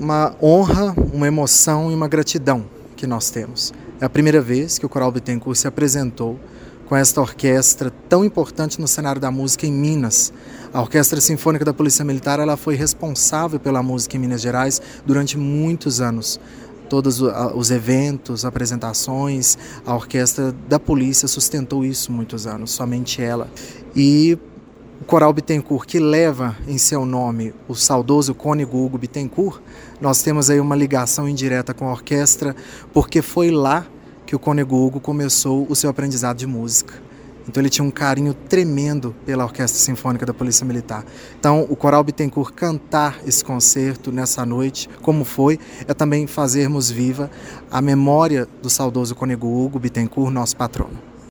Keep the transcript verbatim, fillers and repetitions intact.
uma honra, uma emoção e uma gratidão que nós temos. É a primeira vez que o Coral Bittencourt se apresentou com esta orquestra tão importante no cenário da música em Minas. A Orquestra Sinfônica da Polícia Militar ela foi responsável pela música em Minas Gerais durante muitos anos. Todos os eventos, apresentações, a Orquestra da Polícia sustentou isso muitos anos, somente ela. E o Coral Bittencourt, que leva em seu nome o saudoso Cônego Hugo Bittencourt, nós temos aí uma ligação indireta com a orquestra, porque foi lá que o Cônego Hugo começou o seu aprendizado de música. Então ele tinha um carinho tremendo pela Orquestra Sinfônica da Polícia Militar. Então o Coral Bittencourt cantar esse concerto nessa noite, como foi, é também fazermos viva a memória do saudoso Cônego Hugo Bittencourt, nosso patrono.